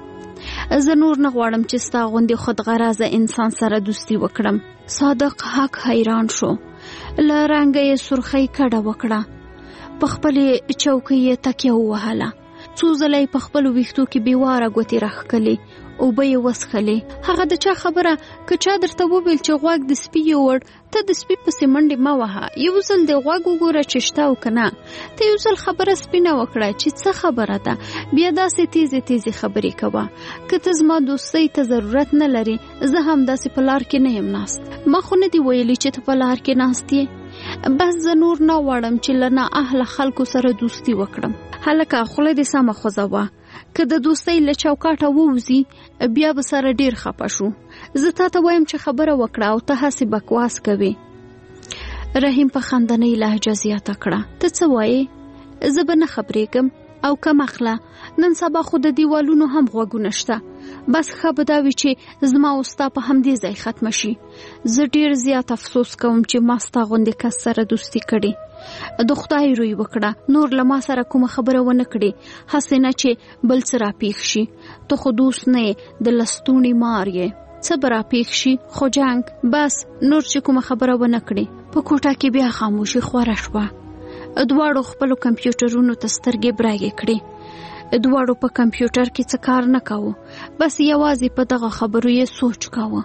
زه نور نه غواړم چې ستا غوندې خودغرضه انسان سره دوستي وکړم. صادق حق حیران شو. له رنګه یې سرخۍ کډه وکړه، په خپلې چوکۍ یې تکیه ووهله. څو ځله یې په خپلو ویښتو کې بېواره ګوتې راښکلې، اوبه یې وڅښلې. هغه د چا خبره که چا درته وویل چې غوږ د سپي یوړ، ته د سپي پسې منډې مه وهه. یو ځل د غوږ وګوره چې شته او که نه. ته یو ځل خبره سپینه وکړه چې څه خبره ده، بیا داسې تیزې تیزې خبرې کوه. که ته زما دوستۍ ته ضرورت نه لرې، زه هم داسې په لار کې نه یم ناست. ما خو نه دی ویلي چې ته په لار کې ناست یې. بس زه نور نه غواړم چې له نااهله خلکو سره دوستي وکړم. هلکه، خوله دې سمه خوځوه. که د دوستۍ له چوکاټه ووځي، بیا به سره ډیر خفه شو. زه تا ته وایم چې خبره وکړه او ته هسې بکواس کوې. رحیم په خندنۍ لهجه زیاته کړه: ته څه وایې؟ زه به نه خبرېږم او کم اخله. نن سبا خو د دیوالونو هم غوږونه شته. بس ښه به دا وي چې زما او ستا په همدې ځای ختمه شي. زه ډیر زیات افسوس کوم چې ما ستا غوندې کس سره دوستي کړې. د خدای روی وکړه، نور له ما سره کومه خبره ونه کړې، هسې نه چې بل څه راپېښ شي. ته خو دوست نه یې، د لستوڼي مار یې. څه به راپېښ شي؟ خو جنګ. بس نور چې کومه خبره ونه کړې. په کوټه کې بیا خاموشي خوره شوه. دواړو خپلو کمپیوټرونو ته سترګې برګې کړې. دواړو په کمپیوټر کې څه کار نه کاوه، بس یوازې په دغه خبرو یې سوچ کاوه.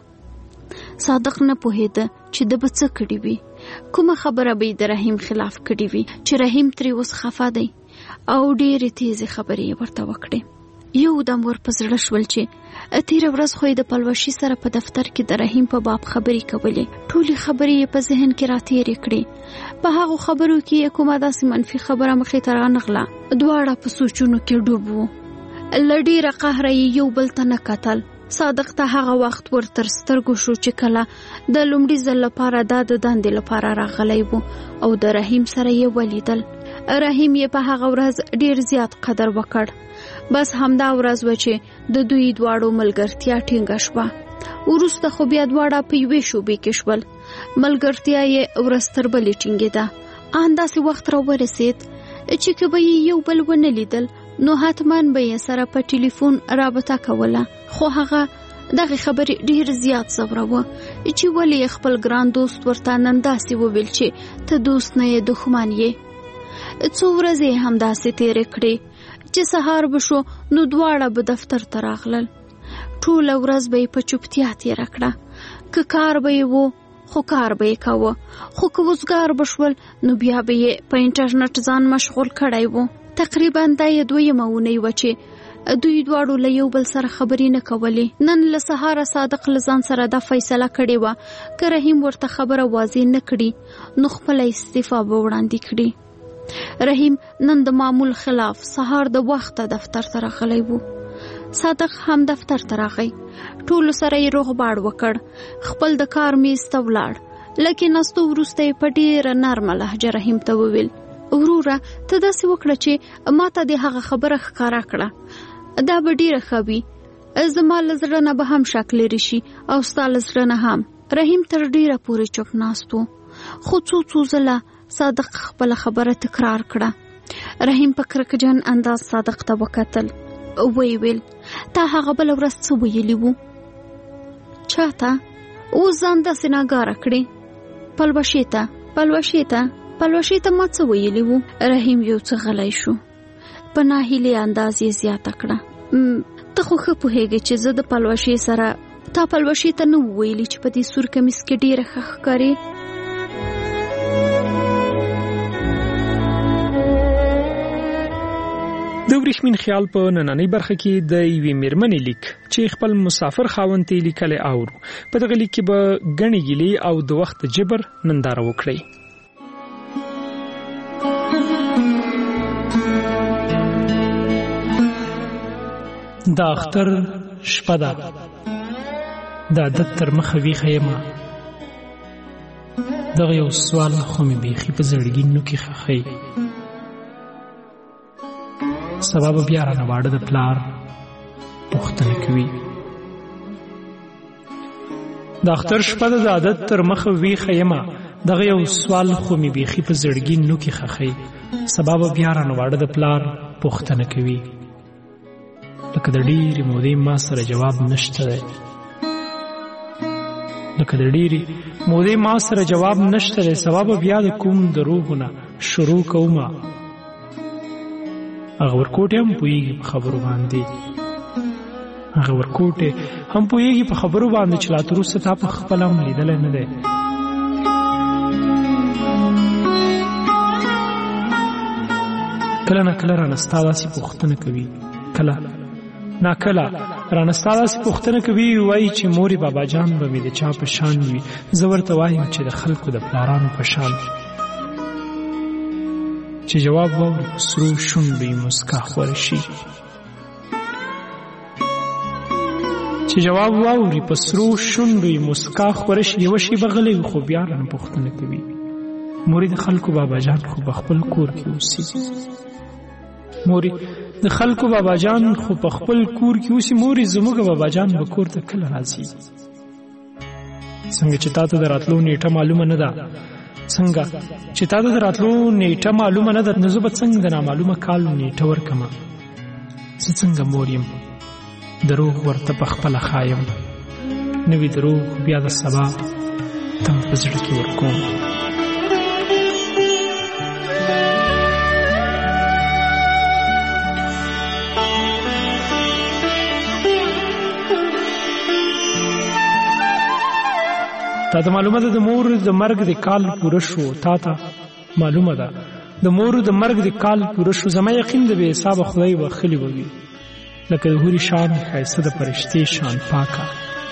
صادق نه پوهېده چې د به څه کړي وي، کومه خبره به یې د رحیم خلاف کړي وي چې رحیم ترې اوس خفه دی، او ډېرې تیزې خبرې یې ورته وکړې. یو دم ور په زړه شول چې تېره ورځ خو یې د پلوشي سره په دفتر کې د رحیم په باب خبرې کولې. ټولې خبرې یې په ذهن کې راتېرې کړې. په هغو خبرو کې یې کومه داسې منفي خبره مخې ته رانغله. دواړه په سوچونو کې ډوب وو. له ډېره قهره یې یو بل ته نه کتل. صادق ته هغه وخت ور تر سترګو شو چې کله د لومړي ځل لپاره دا د دندې لپاره راغلی وو او د رحیم سره یې ولیدل. رحیم یې په هغه ورځ ډېر زیات قدر وکړ. بس همدا ورځ و چې د دوی دواړو ملګرتیا ټینګه شوه. وروسته خو بیا دواړه په یوې شوبې کې شول. ملګرتیا یې ورځ تر بلې ټینګېده. ان داسې وخت راورسېد چې که به یې یو بل ونه لیدل، نو حتما به یې سره په ټلیفون رابطه کوله. خو هغه دغه خبرې ډېر زیات ځوروه چې ولې خپل ګران دوست ورته نن داسې وویل چې ته دوست نه یې، دښمن یې. څو ورځې هم داسې تېرې کړې چې سهار به شو نو دواړه به دفتر ته راغلل. ټوله ورځ به یې په چوپتیا تېره کړه. که کار به یې و خو کار به یې کوه، خو که وزګار به شول نو بیا به یې په انټرنټ ځان مشغول کړی و. تقریبا دا یې دویمه اونۍ وه چې دوی دواړو له یو بل سره خبرې نه کولې. نن له سهاره صادق له ځان سره دا فیصله کړې وه که رحیم ورته خبره واضح نه کړي نو خپله استعفا به وړاندې کړي. رحیم نن د معمول خلاف سهار د وخته دفتر ته راغلی و. صادق هم دفتر ته راغی. ټولو سره یې روغباړ وکړ. خپل د کار میز ته ولاړ. لکه نستو وروسته یې په ډېره نرمه لهجه رحیم ته وویل: وروره، ته داسې وکړه چې ما ته د هغه خبره ښکاره کړه. دا به ډېره ښه وي. زما له زړه نه به هم شک لرې شي او ستا له زړه نه هم. رحیم تر ډېره پورې چوپ ناست و، خو څو څو ځله صادق خپله خبره تکرار کړه. رحیم په کرکجن انداز صادق ته وکتل. وی ویل: تا هغه بله ورځ څه ویلي وو؟ چاته؟ اوس ځان داسې ناګاره کړې. پلوشې ته پلوشې ته پلوشې ته ما څه ویلي وو. رحیم یو څه غلی شو. په ناهیلې انداز یې زیاته کړه. ته خو ښه پوهېږې چې زه د پلوشې سره تا پلوشې ته نه وویلي چې په دې سور کمیس کې ډېره ښه ښکارې. د ورېښمین خیال په نننۍ برخه کې د یوې میرمنې لیک چې خپل مسافر خاوند ته لیکلی اورو. په دغه لیک کې به ګڼې ګیلې او د وخت جبر ننداره وکړئ. د اختر شپه ده، د عادت تر مخه ویښه یمه. دغه یو سوال خو مې بیخي په زړګي نوکې ښخی. سبا به بیا رانه واړه د پلار پوښتنه کوي. د اختر شپه ده، د عادت تر مخه ویښه یمه. دغه یو سوال خو مې بیخي په زړګي نوکې ښخی. سبا به بیا رانه واړه د پلار پوښتنه کوي. لکه د ډېرې مودې ما سره جواب نشته دی. لکه د ډېرې مودې ما سره جواب نشته دی. سبا به بیا د کوم دروغو نه شروع کومه. هغه ورکوټې هم پوهېږي په خبرو باندې. هغه ورکوټې هم پوهېږي په خبرو باندې چې لا تر اوسه تا په خپله هم لیدلی نه دی. کله نه کله رانه ستا داسې پوښتنه کوي. کله ناکله رانه ستا داسې پوښتنه کوي. وایي چې مورې بابا جان به مې د چا په شان وي. زه ورته وایم چې د خلکو د پلارانو په شان. چې جواب واوري په سرو شونډو یې مسکا خوره شي. چې جواب واوري په سرو شونډو یې مسکا خوره شي. یوه شېبه غلی خو بیا رانه پوښتنه کوي. مورې د خلکو بابا جان خو په خپل کور کې اوسي. مورې د خلکو بابا جان خو په خپل کور کې اوسي. مورې زموږ بابا جان به کور ته کله راځي؟ څنګه چې تا ته د راتلو نیټه معلومه نه ده، څنګه چې تا ته د راتلو نیټه معلومه نه ده، نو زه به څنګه د نامعلومه کال نیټه ورکمه؟ زه څنګه مور یم دروغ ورته په خپله ښایم. نوي دروغ بیا د سبا تم په زړه کې ورکوم. تا ته معلومه ده د مور د مرګ د کال پوره شو. تا ته معلومه ده د مور د مرګ د کال پوره شو. زما یقین د بې حسابه خدای بخښلي به وي. لکه د حورې شان ښایسته د فرشتې شان پاکه.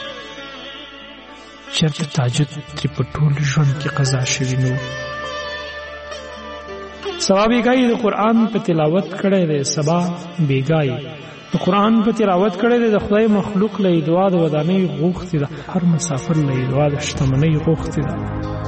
چېرته تهجد ترې په ټول ژوند کې قضا شوي نو. سبا بېګایي د قرآن په تلاوت کړی دی. سبا بېګایي د قرآن په تلاوت کړی دی. د خدای مخلوق له دعا د ودانۍ غوښتې ده. هر مسافر له دعا د شتمنۍ غوښتې ده.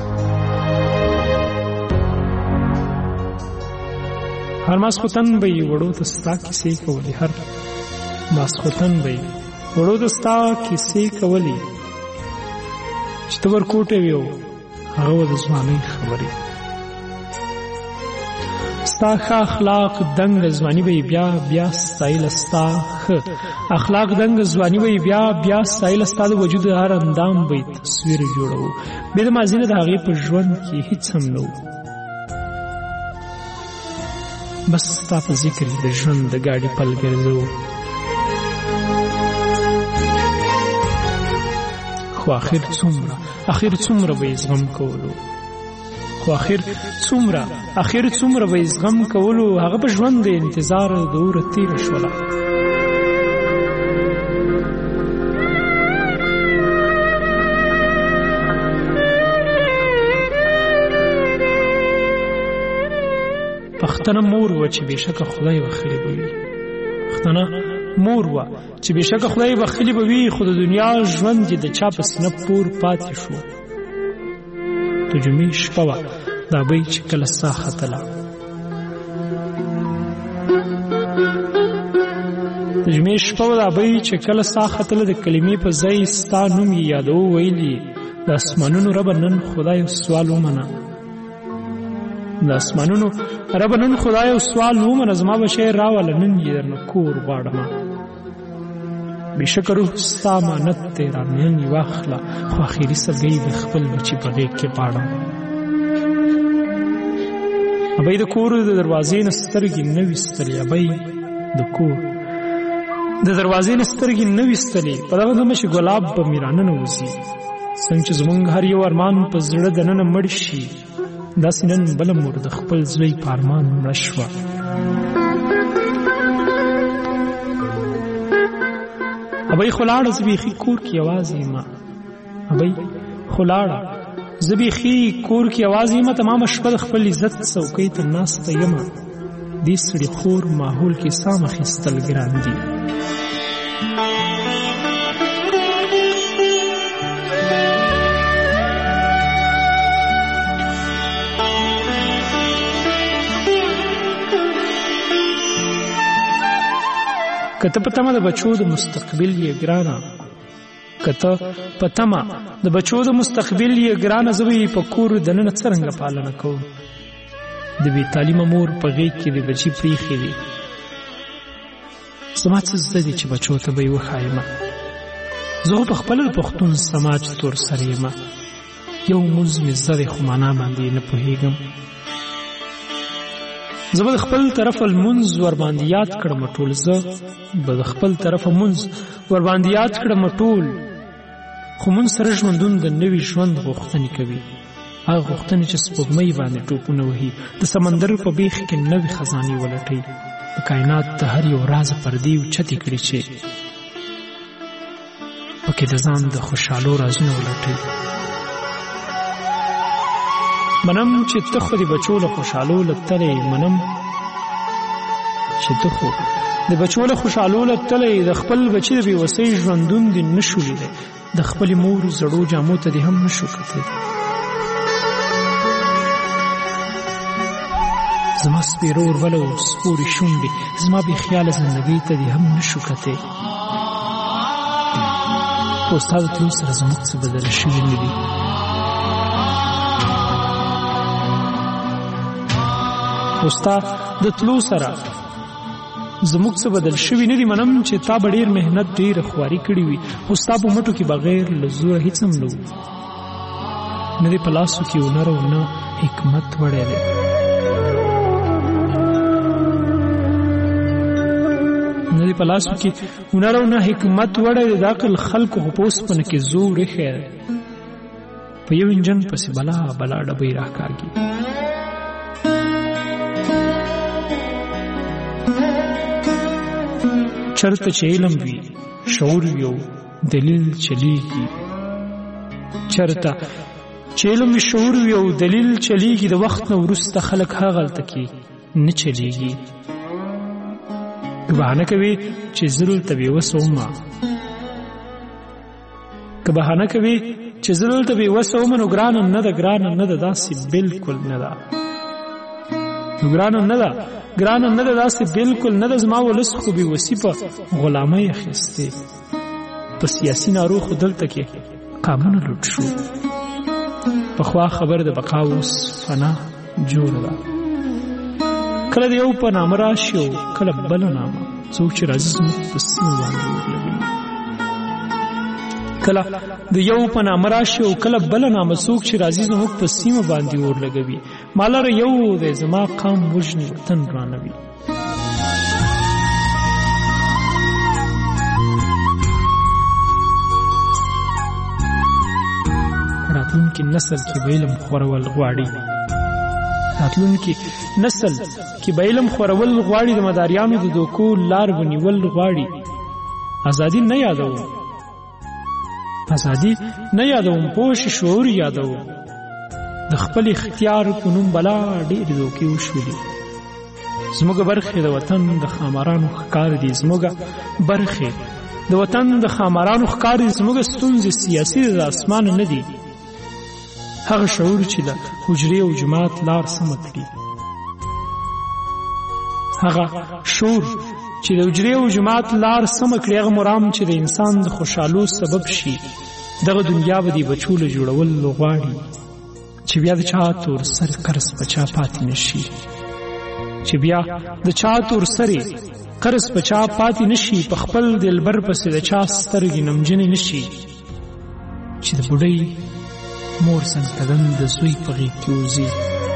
هر ماسخوتن به یې وړو ته ستا کیسې کولې. هر ماسخوتن به یې وړو ته ستا کیسې کولې. چې ته ورکوټې وې او هغه به د ځوانۍ خبرې. ستا ښه اخلاق دنګ ځواني به یې بیا بیا ستایله. ستا ښه اخلاق دنګ ځواني به یې بیا بیا ستایله. ستا د وجود هر اندام به یې تصویر جوړو. بې د ماضي نه د هغې په ژوند کې هېڅ هم نه و. بس ستا په ذکر د ژوند د ګاډي پل ګرځو. خو آخر څومره آخر څومره به یې زغم کولو. خو آخر څومره آخر څومره به یې زغم کولو. هغه په ژوند د انتظار د اوره تېره شوله. پښتنه مور وه چې بېشکه خدای بخښلې به وي. پښتنه مور وه چې بېشکه خدای بخښلې به وي. خو د دنیا ژوند یې د چا په سینه پور پاتې شو. د جمعې شپه وه دا بۍ چې کله ساه ختله. د جمعې شپه وه دا بۍ چې کله ساه ختله. د کلمې په ځای ستا نوم یې یادو ویلي. د اسمانونو ربه نن خدای سوال ومنه. د اسمانونو ربه نن خدای سوال ومنه. زما به شی راوله نن یې درنه کور غواړمه. بشکر ستا امانت دی رانن واخله خو اخیری سګی د خپل بچی په غېږ کې پاړم. ابۍ د کور د دروازې نه سترګې نه ویستلې، ابۍ د کور د دروازې نه سترګې نه ویستلې، په دغه دمه چې ګلاب به مې راننه وځي. څنګه چې زمونږ هر یو ارمان په زړه دننه مړ شي، داسې نن بله مور د خپل زوی په ارمان مړه شوه. ابۍ خو لاړه زه بیخي کور کې یوازې یم، ابۍ خو لاړه زه بیخي کور کې یوازې یم، تمامه شپه د خپل عزت څوکۍ ته ناسته یم. دې سړي خور ماحول کې سام اخیستل ګران دي. کته په تمه د بچو د مستقبل یې ګرانه، کته په تمه د بچو د مستقبل یې ګرانه، زه به یې په کور دننه څرنګه پالنه کوم. د بې تعلیمه مور په غېږ کې د بچي پریښې دي، زما څه زده دي چې بچو ته به یې وښایمه. زه خو په خپله د پښتون سماج تور سره یم، یو مونځ مې زده دی خو معنا باندې نه پوهېږم. زه به د خپل طرفه لمونځ ورباندې یاد کړم ټول، زه به د خپل طرفه مونځ ورباندې یاد کړم ټول، خو مونځ سره ژوندون د نوي ژوند غوښتنې کوي، هغه غوښتنې چې سپوږمۍ باندې ټوپونه وهي، د سمندر په بیخ کې نوې خزانې ولټوي، د کائنات د هر یو راز پردې اوچتې کړي چې پکې د ځان د خوشحالو رازونه ولټوي. منم چې ته خو د بچو له خوشحالو له تلې، منم چې ته خو د بچو له خوشحالو له تلې، د خپل بچي د بېوسۍ ژوندون دې نه شو لیدی، د خپلې مور زړو جامو ته دې هم نه شو کتلی. زما سپېره اوربله او سپورې شونډې، زما بې خیاله زندګۍ ته دې هم نه شو کتلی. خو ستا د تلو سره زموږ څه بدله شوي نه دي. خو ستا د تلو سره زموږ څه بدل شوي نه دي. منم چې تا به ډېر محنت ډېره خواري کړې وي، خو ستا په مټو کې بغیر له زوره هېڅ هم نه و، نه دې په لاسو کې هنر او نه حکمت وړی دی. نه دې په لاسو کې هنر او نه حکمت وړی دی. د عقل خلکو خو په اوسپنه کې زور ایښی دی، په یو انجن پسې بلا بلا ډبۍ راکاږي. چرته چې علم وي شعور وي او دلیل چلیږي، چرته چې علم وي شعور وي او دلیل چلیږي، د وخت نه وروسته خلک هغلته کې نه چلیږي. که بهانه کوي چې زه دلته بېوسه ومه، که بهانه کوي چې زه دلته بېوسه ومه، نو ګرانه نه ده، ګرانه نه ده، داسې بلکل نه ده، نو ګرانه نه ده، ګرانه نه ده، داسې بلکل نه ده. زما ولس خو بېوسي په غلامۍ اخیستې، په سیاسي نارو خو دلته کې قامونه لوټ شو. پخوا خبر د بقا اوس فنا جوړه ده، کله د یو په نامه راشي او کله بله نامه، څوک چې راځي زموږ په سیمه باندې ورلګوي. کله د یو په نامه راشي او کله بله نامه، څوک چې راځي زموږ په سیمه باندې ورلګوي. ما لره یو دی زما قام وژني وطن رانوي. راتلونکي نسل کې به علم خورول غواړي، راتلونکي نسل کې به علم خورول غواړي، د مداریانو د دوکو لار ونیول غواړي. ازادي نه یادوم، ازادي نه یادوم، پوه شي شعور یادوم. د خپل اختیار په نوم بلا ډېرې دوکې وشولې. زموږ برخې د وطن د خامارانو ښکار دي، زموږ برخې د وطن د خامارانو ښکار دي. زموږ ستونزې سیاسي د اسمان نه دي، هغه شعور چې د حجرې او جماعت لار سمه کړي، هغه شعور چې د حجرې او جماعت لار سمه کړي، هغه مرام چې د انسان د خوشحالو سبب شي. دغه دنیا به دې بچو له جوړول غواړي، چې بیا د چا تور سر قرض په چا پاتې نشي، چې بیا د چا تور سرې قرض په چا پاتې نشي، په خپل دلبر پسې د چا سترګې نمجنې نشي، چې د بوډۍ مور څنګ قدم د زوی په غېږ کې وځي.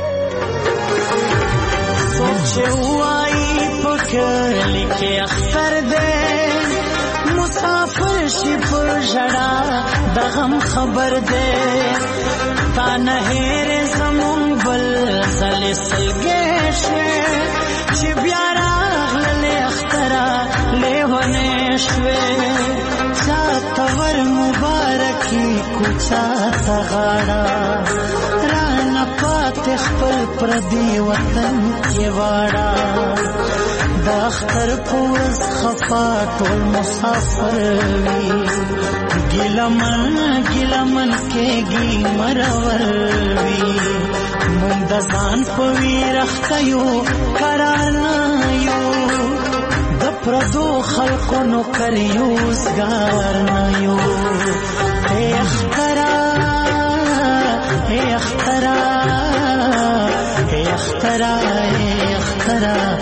چې وایي په کلي کې اختر دی، مسافر شي پر ژړا د غم خبر دی، تا نه هېرې زمونږ بل ځلې سلګۍ شوې، چې بیا راغللې اختره لیونۍ شوې، چاته ور مبارکي کوڅه ته غاړه، رانه پاتې خپل پردي وطن کې واړه، د اختر په ورځ خفا ټول مسافر وي، ګیلمن ګیلمن کېږي مرور وي، مونږ د ځان په ویر اخته یو قرار نه یو، د پردو خلقو نوکر یوزګار نه یو. ای اختره ای اختره ای اختره ای اختره